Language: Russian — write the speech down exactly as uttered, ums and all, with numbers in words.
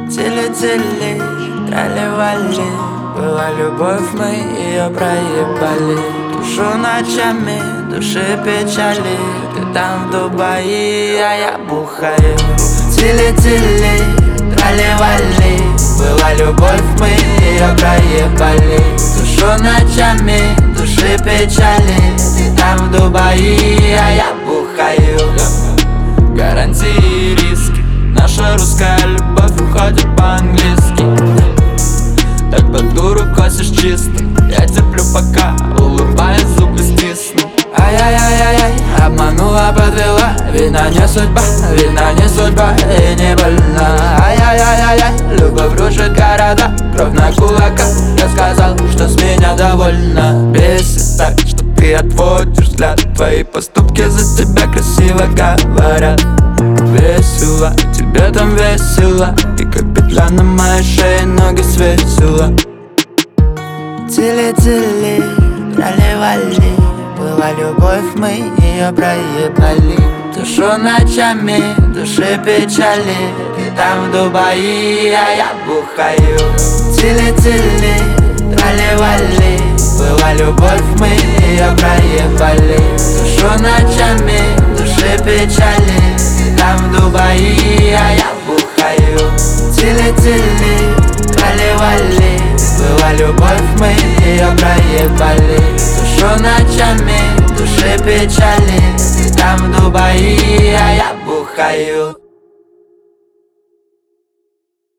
Тили-тили, трали-вали, была любовь, мы ее проебали. Душу ночами, души печали, ты там в Дубае, а я бухаю. Тили-тили, трали-вали, была любовь, мы ее проебали. Душу ночами, души печали, ты там в Дубае, а я бухаю. Гарантии и риски, наша русская любовь уходит по-английски. Так под дуру косишь чисто, я терплю пока, улыбаясь, зубы стисну. Ай-яй-яй-яй, обманула, подвела, видно не судьба, видно не судьба и не больна. Ай-яй-яй-яй, любовь рушит города, кровь на кулаках, я сказал, что с меня довольно. Бесит так, что ты отводишь взгляд, твои поступки за тебя красиво говорят. Весело, тебе там весело, и как петля на моей шее ноги свесила. Тили-тили, трали-вали, была любовь, мы ее проебали. Душу ночами, души печали, ты там в Дубае, а я бухаю. Тили-тили, трали-вали, была любовь, мы ее проебали. Душу ночами, души печали, ты там в Дубае, а я бухаю. Тили-тили, трали-вали, была любовь, мы ее проебали. Душу ночами, души печали, ты там в Дубае, а я бухаю.